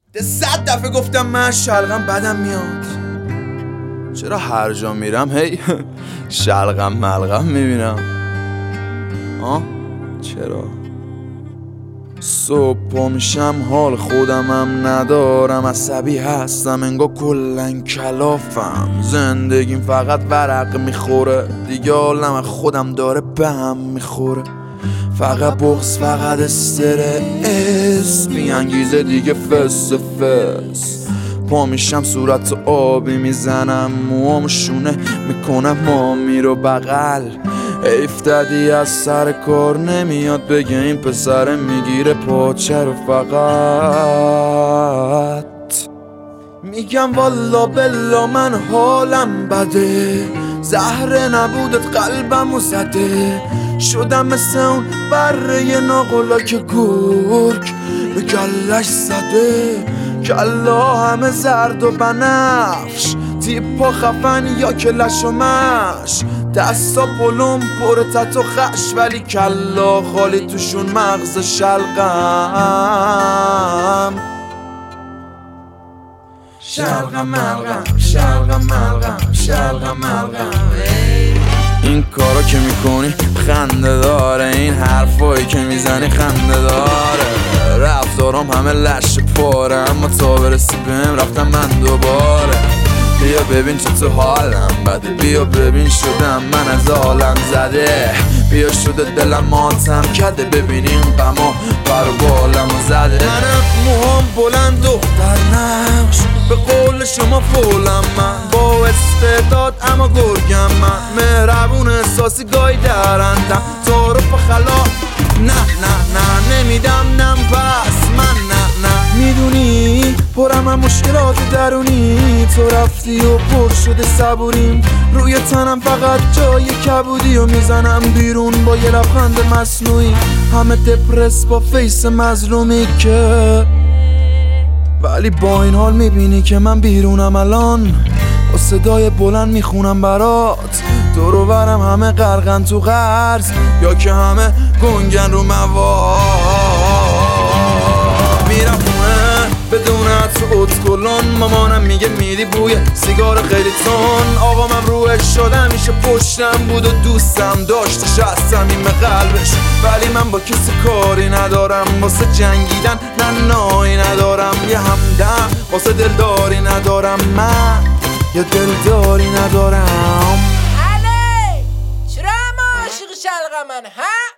100 دفعه گفتم من شلغم بدم میاد. چرا هر جا میرم هی شلغم ملغم میبینم؟ چرا؟ صبح پا میشم حال خودمم ندارم، عصبی هستم انگار کلن کلافم. زندگیم فقط ورق میخوره، دیگه حالم خودم داره به هم میخوره. فقط بغض، فقط استرس، بی انگیزه دیگه فس فس. پا میشم صورت آبی میزنم، موام شونه میکنم مامی رو بغل. افتادی از سر کار نمیاد بگه این پسر میگیره پاچه رو فقط. میگم والا بلا من حالم بده، زهره نبودت قلبمو زده. شدم مثل اون بره ناقلا که گرگ به کلش زده. کلا همه زرد و بنفش، تیپا خفن یا کلش و مش. دستا پلوم پر تت و خش، ولی کلا خالی توشون مغز شلغم. شلغم ملغم، شلغم ملغم، شلغم ملغم. این کارا که میکنی خنده داره، این حرفایی که میزنی خنده داره. رفتارام همه لش پاره، اما تا برسی بهم رفتم من دوباره. بیا ببین چه تو حالم بده، بیا ببین شدم من از عالم زده. بیا شده دلم ماتم کرده، ببین این غما برو بالمو زده. منم موهام بلند دختر نقش، به قول شما فولم من. با استعداد اما گرگم من، مهربون احساسی گاهی درندم. تعارف خلا نه نه نه نمیدم نم پس من نه نه. میدونی پرم هم مشکلات درونی، تو رفتی و پر شده صبوریم. روی تنم فقط جای کبودی و میزنم بیرون با یه لبخند مصنوعی. همه دپرس با فیس مظلومی که، ولی با این حال میبینی که من بیرونم الان. با صدای بلند میخونم برات، دور و برم همه غرقن تو قرض، یا که همه گنگن رو مواد. میرم خونه بدون عطر اتکلون، مامانم میگه میدی بوی سیگار خیلی تون. آقامم روش شده میشه پشتم بود و دوستم داشتش از صمیم قلبش. ولی من با کسی کاری ندارم، واسه جنگیدن نه نایی ندارم. یه همدم واسه دلداری ندارم، من یه دلداری ندارم. علی چرا ما عاشق شلغمن ها؟